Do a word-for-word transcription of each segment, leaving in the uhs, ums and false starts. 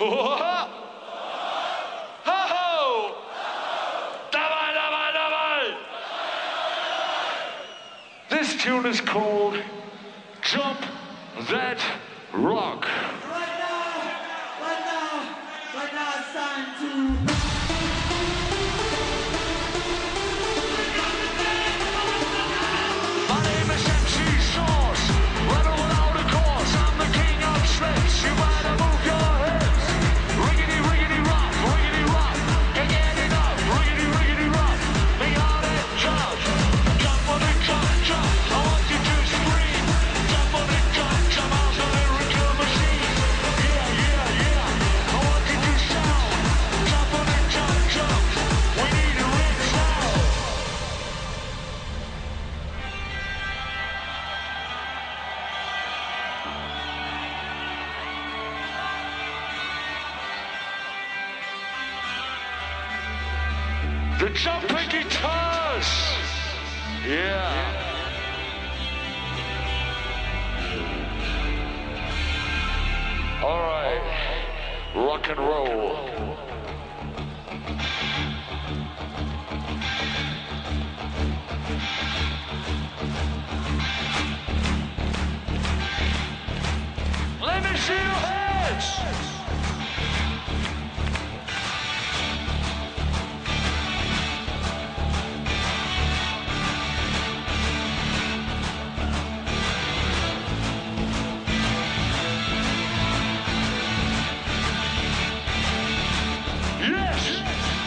Ho-ho! Давай, давай, давай! This tune is called Jump That Rock. Right now, right now, right now it's time to... My name is M C Sauce, rebel without a cause. I'm the king of slips. You better move your hips. Riggedy, riggedy, rock, riggedy, rock. Can't get enough. Riggedy, riggedy, rock. They got it, jump. Jump on it, jump, jump. I want you to scream. Jump on it, jump, jump. I'm the lyrical machine. Yeah, yeah, yeah. I want you to shout. Jump on it, jump, jump. We need a ring sound. The jumping guitars! Yeah. Alright. Rock and roll. Let me see your hands! Yes!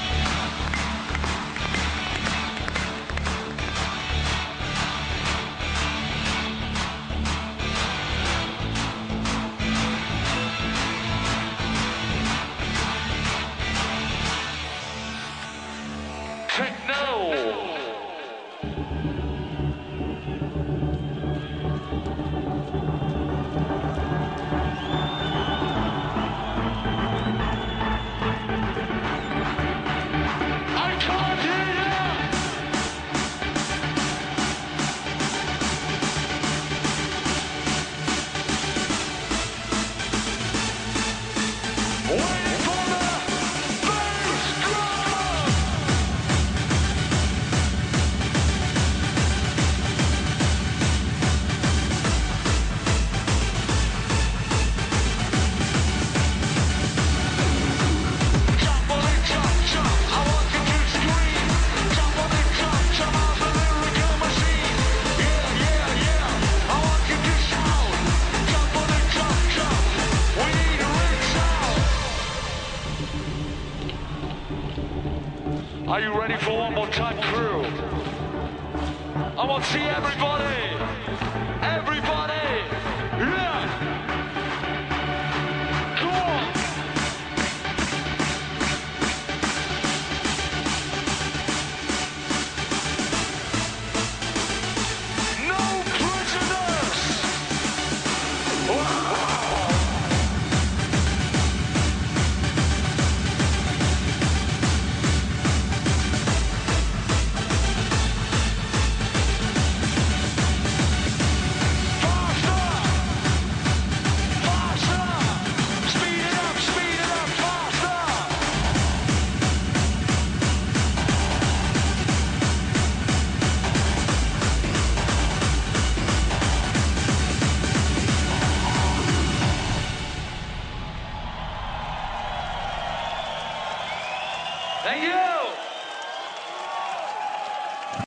Techno! I can't hear you! Waiting for the bass drum! Jump on it, jump, jump. I want you to scream. Jump on it, jump, jump. I'm the lyrical machine. Yeah, yeah, yeah. I want you to shout. Jump on it, jump, jump. We need a ring sound. Are you ready for one more time, crew? I want to see everybody. Everybody. Yeah. Go on. No prisoners! Wow. Faster! Faster! Speed it up, speed it up, faster! Thank you!